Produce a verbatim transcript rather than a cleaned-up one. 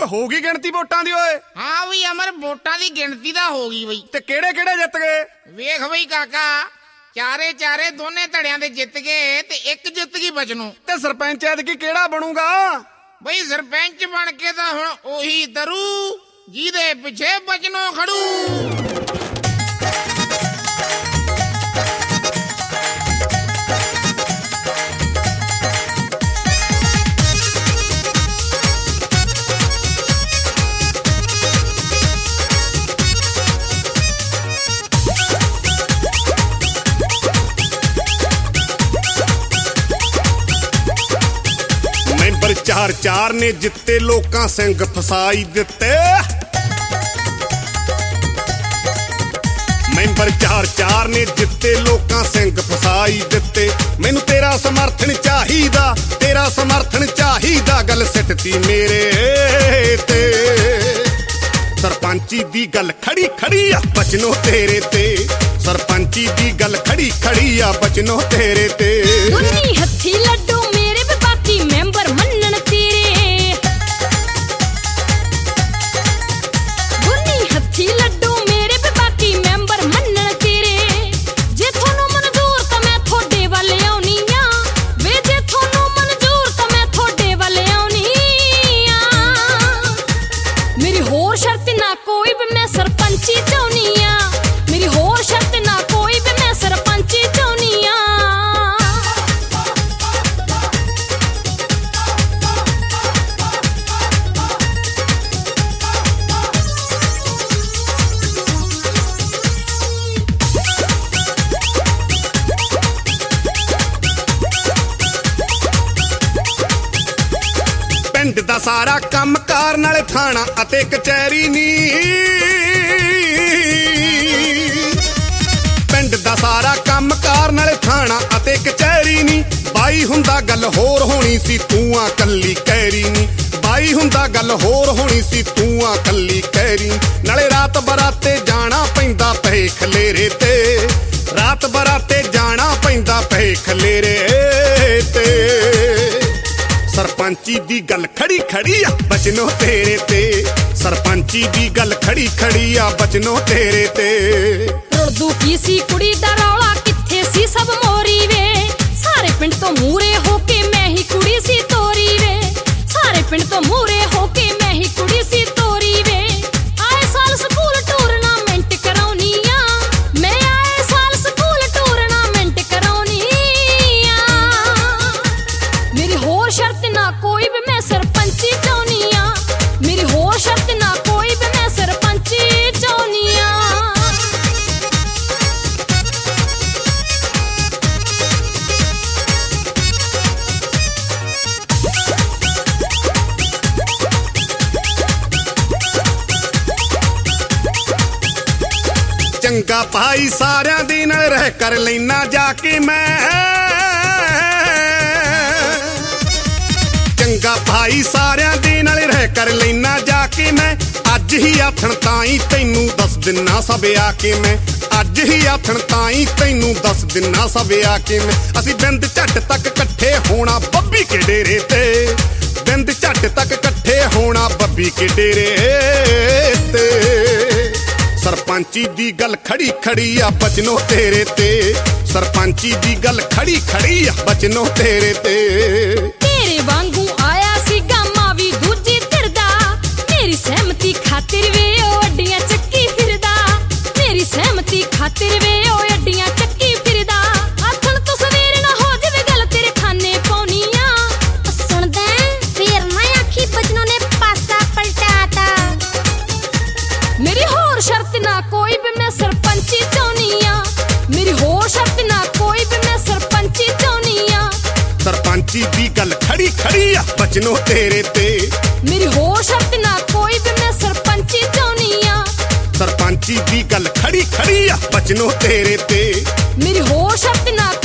हो गई गिणती वोटां दी ओए? हाँ बई अमर वोटां दी गिणती दा हो गई बई। ते केड़े केड़े जित गए? वेख बई काका चारे चारे दोने धड़ियां दे जित गए ते एक जित गई बचनों। ते सरपंच ऐतकी केड़ा बनूगा? बई सरपंच बन के तां हुण ओही दरू जिहदे पिछे बचनों खड़ू। चार चार ने जिते लोकां सिंग फसाई दिते। मैंबर चार चार ने जिते लोकां सिंग फसाई दिते। मैनू तेरा समर्थन चाहिदा, तेरा समर्थन चाहिदा, गल सिटती मेरे ते। सरपंची दी गल खड़ी खड़ी आ बचनो तेरे ते। सरपंची दी गल खड़ी खड़ी आ बचनो तेरे ते। दुनी हथी लड्डू मेरे भी बाकी मेंबर मनन तेरे। दुनी हथी लड्डू मेरे भी बाकी मेंबर मनन तेरे। जे थोनू मंजूर तां मैं थोड़े वल आउनी आ। वे जे थोनू मंजूर तां मैं थोड़े वल आउनी आ। मेरी होर शर्त ना कोई भी मैं सरपंची चाहुनी आ। मेरी होर शर्त ना कोई भी मैं सरपंची चाहुनी आ। पिंड दा सारा काम कार नाले थाना अते कचहरी नी। पिंड दा सारा काम कार नाले थाना अते कचहरी नी। बाई हुंदा गल होर होनी सी तूं आ कल्ली कैरी नी। बाई हुंदा गल होर होनी सी तूं आ कल्ली कैरी। नाले रात बराते जाना पैंदा पए खलेरे ते। रात बराते जाना पैंदा पए खलेरे ते। सरपंची दी गल खड़ी खड़ी आ बचनो तेरे ते। सरपंची दी गल खड़ी खड़ी आ बचनो तेरे ते। रुड़दू की सी कुड़ी दा रौला किथे सी सब मोरी वे। सारे पिंड तो मूरे होके मैं ही कुड़ी सी तोरी वे। सारे पिंड तो मूरे होके मैं ही कुड़ी सी तोरी वे। आए साल स्कूल टूर्नामेंट कराउनी आ। मैं आए साल स्कूल टूर्नामेंट कराउनी आ। मेरी होर शर्त ना कोई भी मैं सरपंची चाहुनी आ। मेरी होर शर्त ना कोई भी मैं सरपंची चाहुनी आ। चंगा भाई सारियां दे नाल रह कर लेना जाके मैं। चंगा भाई सारियां दे नाल रह कर लेना जाके मैं। अज ही आथण ताई तैनू दस दिना सब आके मैं। अज ही आथण ताई तैनू दस दिना सब आके मैं। असी बिंद झट तक कट्ठे होना बब्बी के डेरे ते। बिंद झट तक कट्ठे होना बब्बी के डेरे ते। सरपंची दी गल खड़ी खड़ी आ बचनो तेरे ते। सरपंची दी गल खड़ी खड़ी आ बचनो तेरे ते। तेरे वांगू आया सी गामा भी दूजी तिरदा। मेरी सहमति खातिर वे ओ अड्डियां चक्की फिरदा। मेरी सहमति खातिर वे ओ अड्डियां चक्की फिरदा। आथण तो सवेर ना हो जावे गल तेरे खाने पाउनी आ। सुन दे फेर ना आखी बचनों ने पासा पलटाता। मेरी होर शर्त ना कोई भी मैं सरपंची चाहुनी आ। मेरी होर शर्त ना कोई भी मैं सरपंची चाहुनी आ। सरपंची दी गल खड़ी खड़ी आ बचनो तेरे ते। मेरी होर शर्त ना कोई भी मैं सरपंची चाहुनी आ। सरपंची दी गल खड़ी खड़ी आ बचनो तेरे ते। मेरी होर शर्त ना